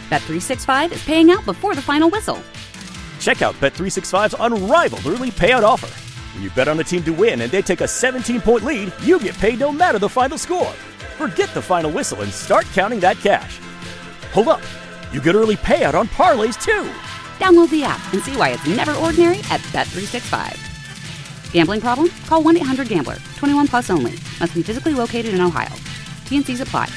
Bet365 is paying out before the final whistle. Check out Bet365's unrivaled early payout offer. When you bet on a team to win and they take a 17-point lead, you get paid no matter the final score. Forget the final whistle and start counting that cash. Hold up. You get early payout on parlays, too. Download the app and see why it's never ordinary at Bet365. Gambling problem? Call 1-800-GAMBLER. 21 plus only. Must be physically located in Ohio. T&Cs apply.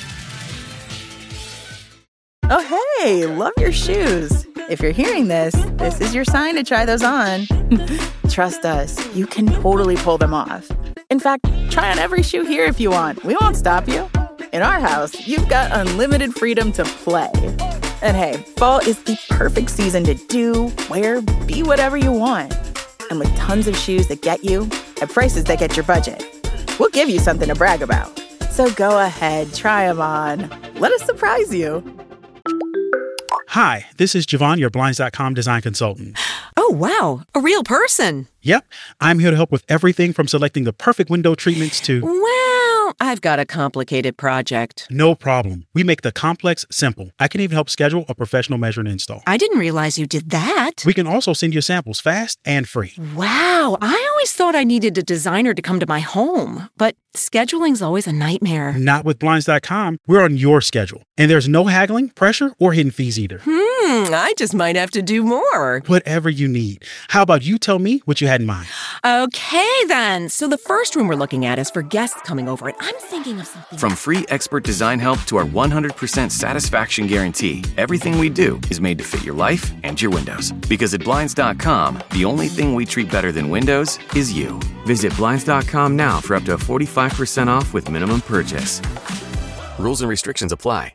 Oh, hey, love your shoes. If you're hearing this, this is your sign to try those on. Trust us, you can totally pull them off. In fact, try on every shoe here if you want. We won't stop you. In our house, you've got unlimited freedom to play. And hey, fall is the perfect season to do, wear, be whatever you want. And with tons of shoes that get you at prices that get your budget, we'll give you something to brag about. So go ahead, try them on. Let us surprise you. Hi, this is Javon, your Blinds.com design consultant. Oh, wow. A real person. Yep. I'm here to help with everything from selecting the perfect window treatments to... Well, I've got a complicated project. No problem. We make the complex simple. I can even help schedule a professional measure and install. I didn't realize you did that. We can also send you samples fast and free. Wow. I always thought I needed a designer to come to my home, but scheduling's always a nightmare. Not with Blinds.com. We're on your schedule. And there's no haggling, pressure, or hidden fees either. I just might have to do more. Whatever you need. How about you tell me what you had in mind? Okay, then. So the first room we're looking at is for guests coming over, and I'm thinking of something. From free expert design help to our 100% satisfaction guarantee, everything we do is made to fit your life and your windows. Because at Blinds.com, the only thing we treat better than windows is you. Visit Blinds.com now for up to 45% off with minimum purchase. Rules and restrictions apply.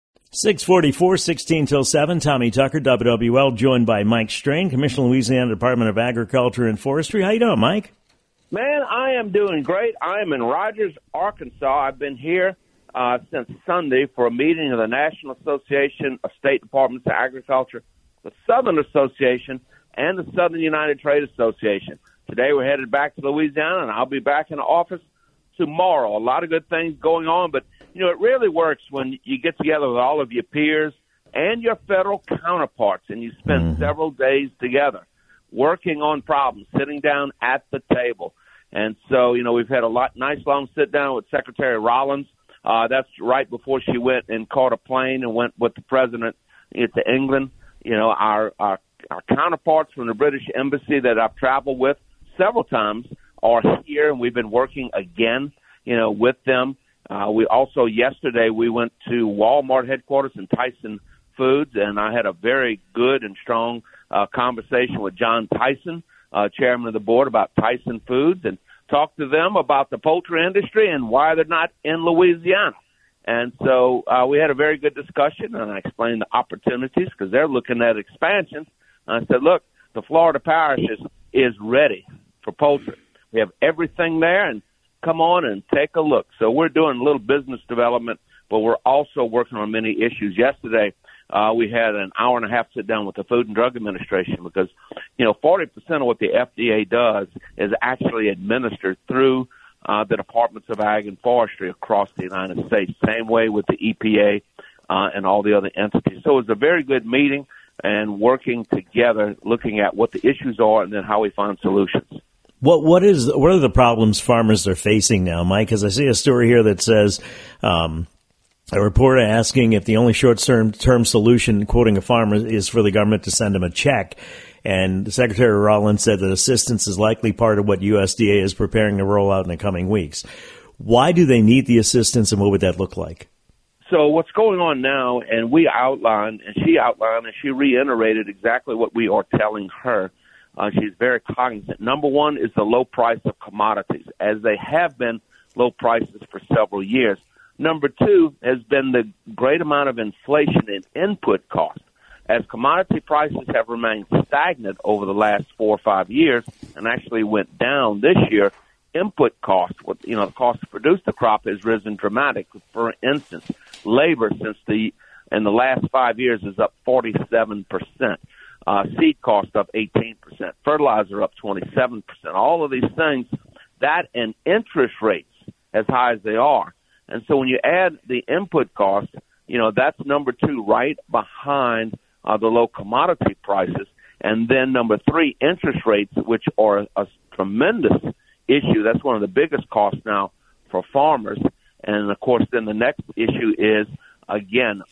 644, 16 till 7. Tommy Tucker, WWL, joined by Mike Strain, Commissioner, Louisiana Department of Agriculture and Forestry. How you doing, Mike? Man, I am doing great. I am in Rogers, Arkansas. I've been here since Sunday for a meeting of the National Association of State Departments of Agriculture, the Southern Association, and the Southern United Trade Association. Today we're headed back to Louisiana, and I'll be back in the office tomorrow. A lot of good things going on, but you know, it really works when you get together with all of your peers and your federal counterparts, and you spend several days together working on problems, sitting down at the table. And so, you know, we've had a nice long sit down with Secretary Rollins. That's right before she went and caught a plane and went with the president to England. You know, our counterparts from the British Embassy that I've traveled with several times are here, and we've been working again, you know, with them. We also, yesterday, we went to Walmart headquarters in Tyson Foods, and I had a very good and strong conversation with John Tyson, chairman of the board, about Tyson Foods, and talked to them about the poultry industry and why they're not in Louisiana. And so we had a very good discussion, and I explained the opportunities because they're looking at expansions. And I said, look, the Florida Parish is ready for poultry. We have everything there, and come on and take a look. So we're doing a little business development, but we're also working on many issues. Yesterday, we had an hour and a half sit down with the Food and Drug Administration because, you know, 40% of what the FDA does is actually administered through the Departments of Ag and Forestry across the United States. Same way with the EPA and all the other entities. So it was a very good meeting and working together, looking at what the issues are and then how we find solutions. What are the problems farmers are facing now, Mike? Because I see a story here that says a reporter asking if the only short-term solution, quoting a farmer, is for the government to send him a check. And Secretary Rollins said that assistance is likely part of what USDA is preparing to roll out in the coming weeks. Why do they need the assistance, and what would that look like? So what's going on now, and we outlined, and she reiterated exactly what we are telling her. She's very cognizant. Number one is the low price of commodities, as they have been low prices for several years. Number two has been the great amount of inflation in input costs. As commodity prices have remained stagnant over the last 4 or 5 years and actually went down this year, input costs, the cost to produce the crop has risen dramatically. For instance, labor in the last 5 years is up 47%. Seed cost up 18%, fertilizer up 27%. All of these things, that and interest rates as high as they are. And so when you add the input cost, that's number 2 right behind the low commodity prices. And then number 3, interest rates, which are a tremendous issue. That's one of the biggest costs now for farmers. And, of course, then the next issue is, again,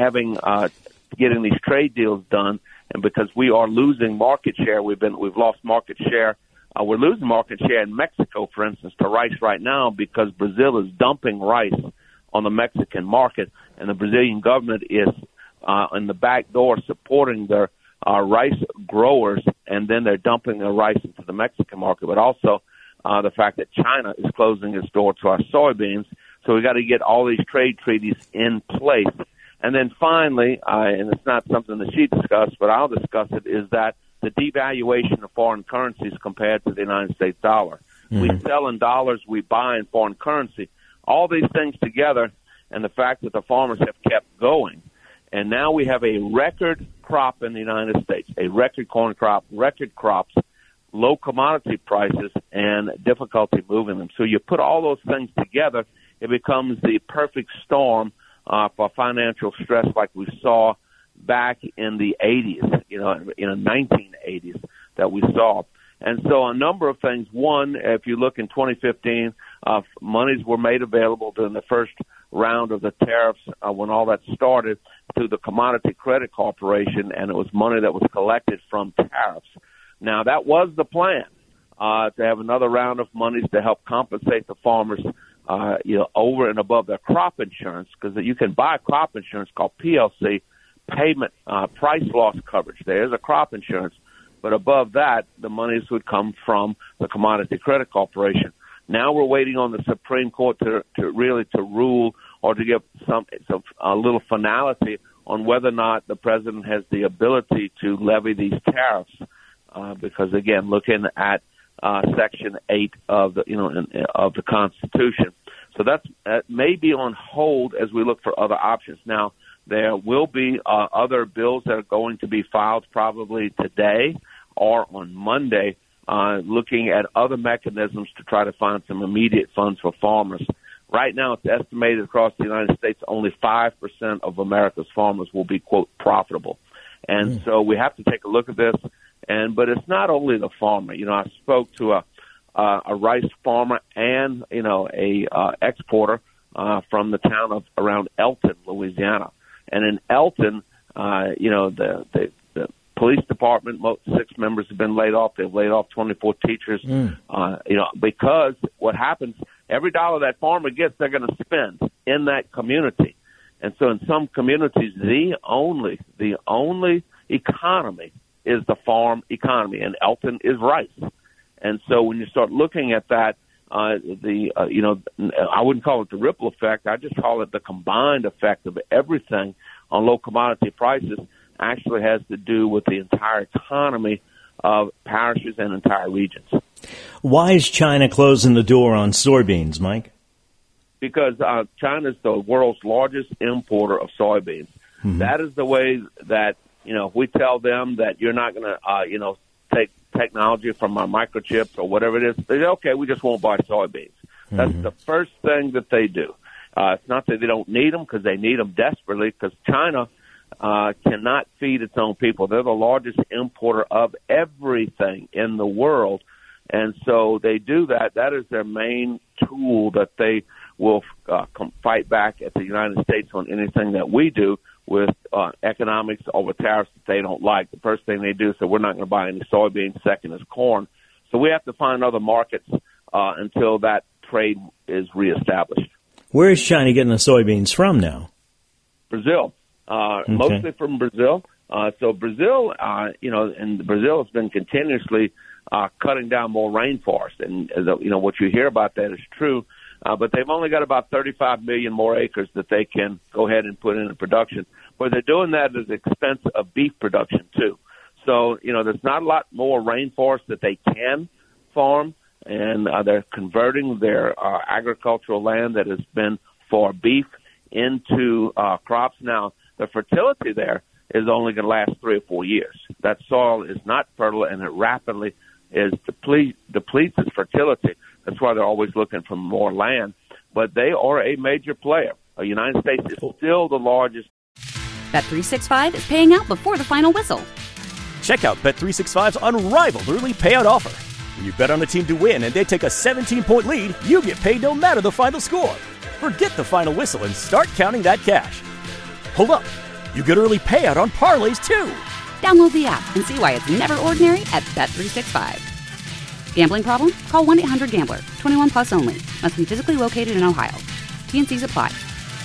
getting these trade deals done. And because we are losing market share, we've lost market share. We're losing market share in Mexico, for instance, to rice right now because Brazil is dumping rice on the Mexican market, and the Brazilian government is in the back door supporting their rice growers, and then they're dumping their rice into the Mexican market. But also the fact that China is closing its door to our soybeans. So we got to get all these trade treaties in place. And then finally, and it's not something that she discussed, but I'll discuss it, is that the devaluation of foreign currencies compared to the United States dollar. We sell in dollars, we buy in foreign currency. All these things together, and the fact that the farmers have kept going, and now we have a record crop in the United States, a record corn crop, record crops, low commodity prices, and difficulty moving them. So you put all those things together, it becomes the perfect storm for financial stress like we saw back in the 80s, in the 1980s that we saw. And so a number of things. One, if you look in 2015, monies were made available during the first round of the tariffs when all that started to the Commodity Credit Corporation, and it was money that was collected from tariffs. Now, that was the plan, to have another round of monies to help compensate the farmers over and above their crop insurance, because you can buy crop insurance called PLC, payment price loss coverage. There is a crop insurance. But above that, the monies would come from the Commodity Credit Corporation. Now we're waiting on the Supreme Court to rule or to give a little finality on whether or not the president has the ability to levy these tariffs. Because again, looking at Section 8 of the Constitution, so that may be on hold as we look for other options. Now there will be other bills that are going to be filed probably today or on Monday, looking at other mechanisms to try to find some immediate funds for farmers. Right now, it's estimated across the United States only 5% of America's farmers will be, quote, profitable. And so we have to take a look at this. But it's not only the farmer. I spoke to a rice farmer and, a exporter from the town of around Elton, Louisiana. And in Elton, the police department, 6 members have been laid off. They've laid off 24 teachers, because what happens, every dollar that farmer gets, they're going to spend in that community. And so in some communities, the only economy is the farm economy, and Elton is rice. And so when you start looking at that, I wouldn't call it the ripple effect. I just call it the combined effect of everything on low commodity prices actually has to do with the entire economy of parishes and entire regions. Why is China closing the door on soybeans, Mike? Because China is the world's largest importer of soybeans. Mm-hmm. That is the way that, we tell them that you're not going to, take technology from our microchips or whatever it is. They say, okay, we just won't buy soybeans. Mm-hmm. That's the first thing that they do. It's not that they don't need them, because they need them desperately, because China cannot feed its own people. They're the largest importer of everything in the world. And so they do that. That is their main tool that they will fight back at the United States on anything that we do with economics over tariffs that they don't like. The first thing they do is say, we're not going to buy any soybeans. Second is corn. So we have to find other markets until that trade is reestablished. Where is China getting the soybeans from now? Brazil. Okay. Mostly from Brazil. So Brazil, and Brazil has been continuously cutting down more rainforest. And, what you hear about that is true. But they've only got about 35 million more acres that they can go ahead and put into production. But they're doing that at the expense of beef production, too. So, there's not a lot more rainforest that they can farm, and they're converting their agricultural land that has been for beef into crops. Now, the fertility there is only going to last 3 or 4 years. That soil is not fertile, and it rapidly depletes its fertility. That's why they're always looking for more land. But they are a major player. United States is still the largest. Bet365 is paying out before the final whistle. Check out Bet365's unrivaled early payout offer. When you bet on a team to win and they take a 17-point lead, you get paid no matter the final score. Forget the final whistle and start counting that cash. Hold up. You get early payout on parlays, too. Download the app and see why it's never ordinary at Bet365. Gambling problem? Call 1-800-GAMBLER. 21 plus only. Must be physically located in Ohio. T&Cs apply.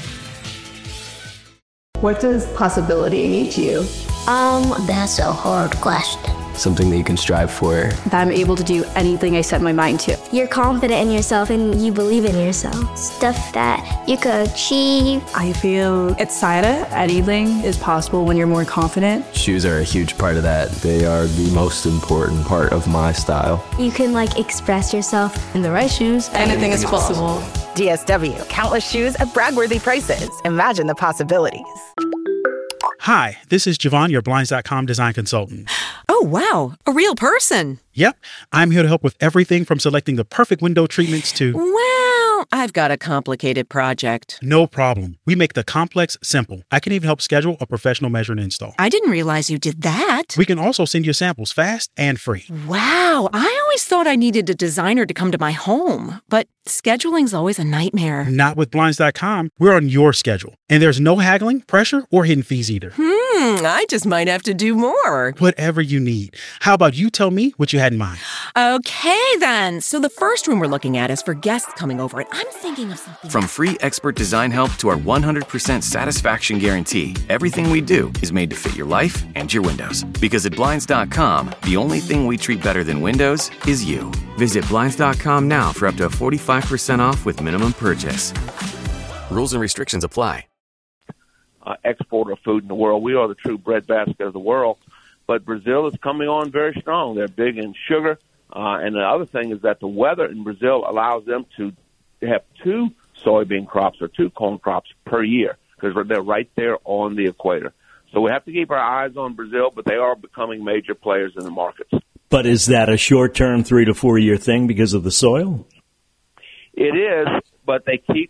What does possibility mean to you? That's a hard question. Something that you can strive for. That I'm able to do anything I set my mind to. You're confident in yourself and you believe in yourself. Stuff that you could achieve. I feel excited. Anything is possible when you're more confident. Shoes are a huge part of that. They are the most important part of my style. You can express yourself. In the right shoes, anything is possible. DSW, countless shoes at Bragworthy prices. Imagine the possibilities. Hi, this is Javon, your Blinds.com design consultant. Oh, wow. A real person. Yep, I'm here to help with everything from selecting the perfect window treatments to... Well, I've got a complicated project. No problem. We make the complex simple. I can even help schedule a professional measure and install. I didn't realize you did that. We can also send you samples fast and free. Wow, I always thought I needed a designer to come to my home, but scheduling's always a nightmare. Not with Blinds.com. We're on your schedule. And there's no haggling, pressure, or hidden fees either. I just might have to do more. Whatever you need. How about you tell me what you had in mind? Okay, then. So the first room we're looking at is for guests coming over, and I'm thinking of something. From free expert design help to our 100% satisfaction guarantee, everything we do is made to fit your life and your windows. Because at Blinds.com, the only thing we treat better than windows is you. Visit Blinds.com now for up to 45% off with minimum purchase. Rules and restrictions apply. Exporter of food in the world. We are the true breadbasket of the world. But Brazil is coming on very strong. They're big in sugar. And the other thing is that the weather in Brazil allows them to have 2 soybean crops or 2 corn crops per year because they're right there on the equator. So we have to keep our eyes on Brazil, but they are becoming major players in the markets. But is that a short-term 3 to 4 year thing because of the soil? It is, but they keep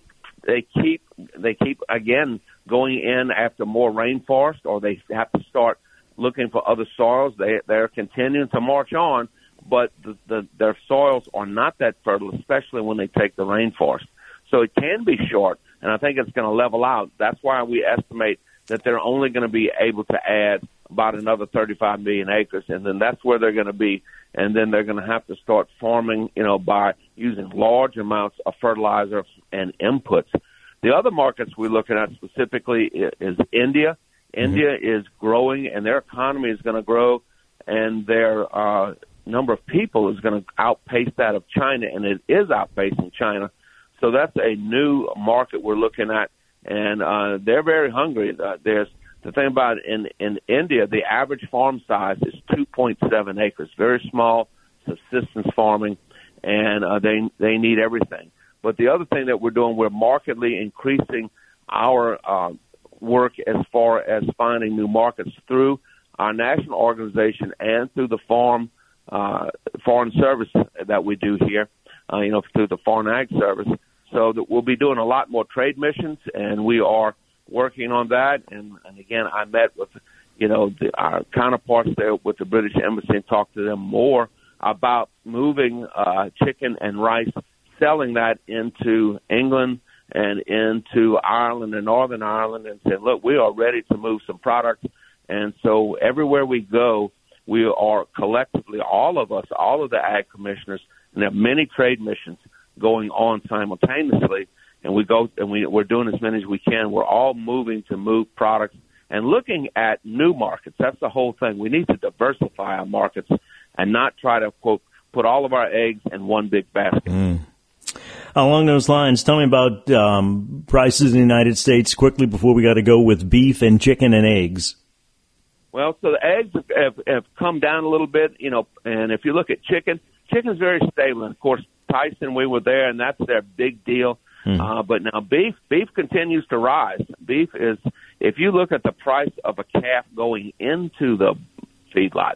again going in after more rainforest, or they have to start looking for other soils. They're continuing to march on, but their soils are not that fertile, especially when they take the rainforest. So it can be short, and I think it's going to level out. That's why we estimate that they're only going to be able to add about another 35 million acres, and then that's where they're going to be. And then they're going to have to start farming, by using large amounts of fertilizer and inputs. The other markets we're looking at specifically is India. India is growing, and their economy is going to grow, and their number of people is going to outpace that of China, and it is outpacing China. So that's a new market we're looking at, and they're very hungry. There's the thing about in India, the average farm size is 2.7 acres, very small, subsistence farming, and they need everything. But the other thing that we're doing, we're markedly increasing our work as far as finding new markets through our national organization and through the foreign service that we do here, through the Foreign Ag Service. So that we'll be doing a lot more trade missions, and we are working on that. And again, I met with, our counterparts there with the British Embassy and talked to them more about moving chicken and rice, selling that into England and into Ireland and Northern Ireland, and said, look, we are ready to move some products. And so everywhere we go, we are collectively, all of us, all of the ag commissioners, and there are many trade missions going on simultaneously, and we're doing as many as we can. We're all moving to move products and looking at new markets. That's the whole thing. We need to diversify our markets and not try to, quote, put all of our eggs in one big basket. Along those lines, tell me about prices in the United States quickly before we got to go with beef and chicken and eggs. Well, so the eggs have come down a little bit, and if you look at chicken's very stable. And, of course, Tyson, we were there, and that's their big deal. But now beef continues to rise. Beef is, if you look at the price of a calf going into the feedlot,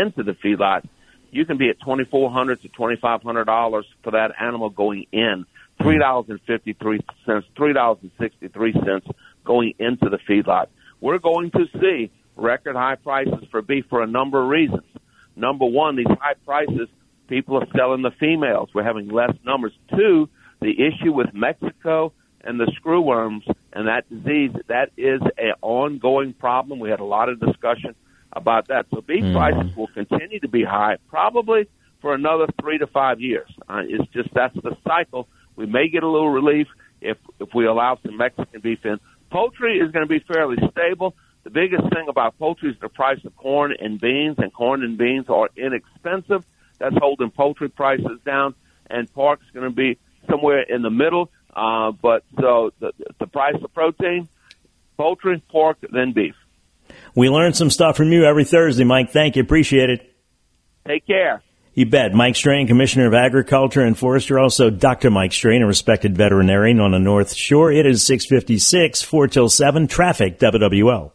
you can be at $2,400 to $2,500 for that animal going in. $3.53, $3.63 going into the feedlot. We're going to see record high prices for beef for a number of reasons. Number one, these high prices, people are selling the females. We're having less numbers. Two, the issue with Mexico and the screwworms and that disease, that is an ongoing problem. We had a lot of discussion about that. So beef prices will continue to be high, probably for another 3 to 5 years. It's just that's the cycle. We may get a little relief if we allow some Mexican beef in. Poultry is going to be fairly stable. The biggest thing about poultry is the price of corn and beans are inexpensive. That's holding poultry prices down, and pork's going to be somewhere in the middle. But so the price of protein, poultry, pork, then beef. We learn some stuff from you every Thursday, Mike. Thank you. Appreciate it. Take care. You bet. Mike Strain, Commissioner of Agriculture and Forestry. Also, Dr. Mike Strain, a respected veterinarian on the North Shore. It is 6:56, 4 till 7. Traffic, WWL.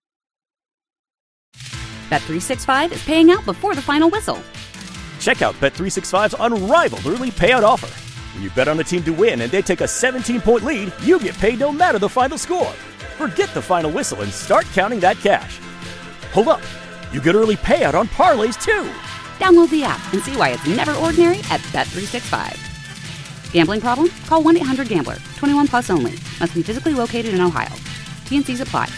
Bet365 is paying out before the final whistle. Check out Bet365's unrivaled early payout offer. When you bet on a team to win and they take a 17-point lead, you get paid no matter the final score. Forget the final whistle and start counting that cash. Hold up. You get early payout on parlays, too. Download the app and see why it's never ordinary at Bet365. Gambling problem? Call 1-800-GAMBLER. 21 plus only. Must be physically located in Ohio. T&Cs apply.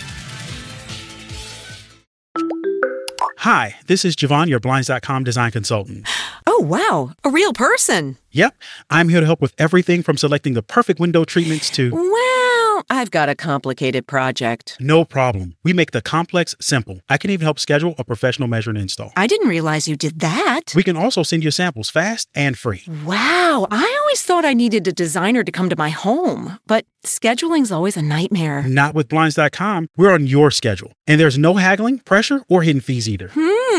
Hi, this is Javon, your Blinds.com design consultant. Oh, wow. A real person. Yep. I'm here to help with everything from selecting the perfect window treatments to... Well, I've got a complicated project. No problem. We make the complex simple. I can even help schedule a professional measure and install. I didn't realize you did that. We can also send you samples fast and free. Wow. I always thought I needed a designer to come to my home, but scheduling's always a nightmare. Not with Blinds.com. We're on your schedule. And there's no haggling, pressure, or hidden fees either.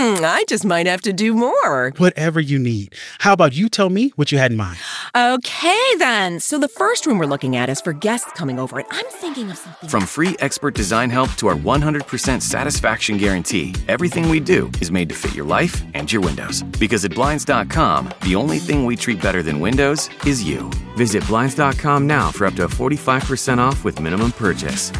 I just might have to do more. Whatever you need. How about you tell me what you had in mind? Okay, then. So the first room we're looking at is for guests coming over, and I'm thinking of something. From free expert design help to our 100% satisfaction guarantee, everything we do is made to fit your life and your windows. Because at Blinds.com, the only thing we treat better than windows is you. Visit Blinds.com now for up to 45% off with minimum purchase.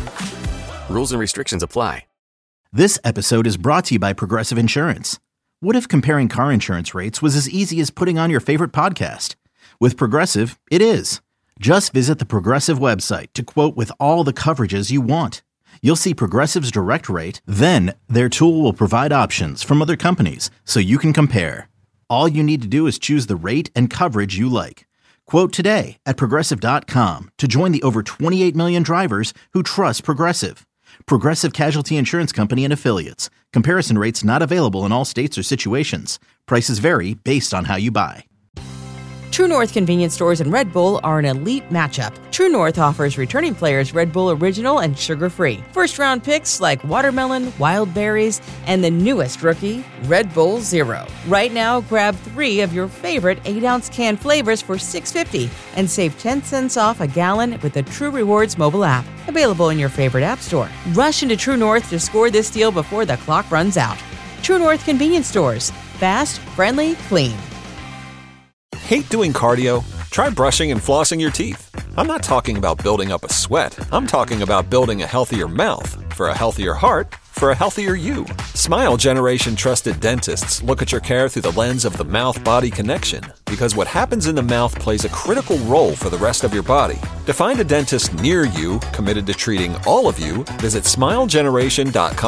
Rules and restrictions apply. This episode is brought to you by Progressive Insurance. What if comparing car insurance rates was as easy as putting on your favorite podcast? With Progressive, it is. Just visit the Progressive website to quote with all the coverages you want. You'll see Progressive's direct rate, then their tool will provide options from other companies so you can compare. All you need to do is choose the rate and coverage you like. Quote today at Progressive.com to join the over 28 million drivers who trust Progressive. Progressive Casualty Insurance Company and Affiliates. Comparison rates not available in all states or situations. Prices vary based on how you buy. True North convenience stores and Red Bull are an elite matchup. True North offers returning players Red Bull Original and sugar-free. First-round picks like watermelon, wild berries, and the newest rookie, Red Bull Zero. Right now, grab 3 of your favorite 8-ounce can flavors for $6.50 and save 10 cents off a gallon with the True Rewards mobile app. Available in your favorite app store. Rush into True North to score this deal before the clock runs out. True North convenience stores. Fast, friendly, clean. Hate doing cardio? Try brushing and flossing your teeth. I'm not talking about building up a sweat. I'm talking about building a healthier mouth for a healthier heart for a healthier you. Smile Generation trusted dentists look at your care through the lens of the mouth-body connection because what happens in the mouth plays a critical role for the rest of your body. To find a dentist near you committed to treating all of you, visit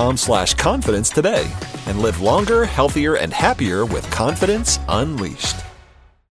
smilegeneration.com/confidence today and live longer, healthier, and happier with confidence unleashed.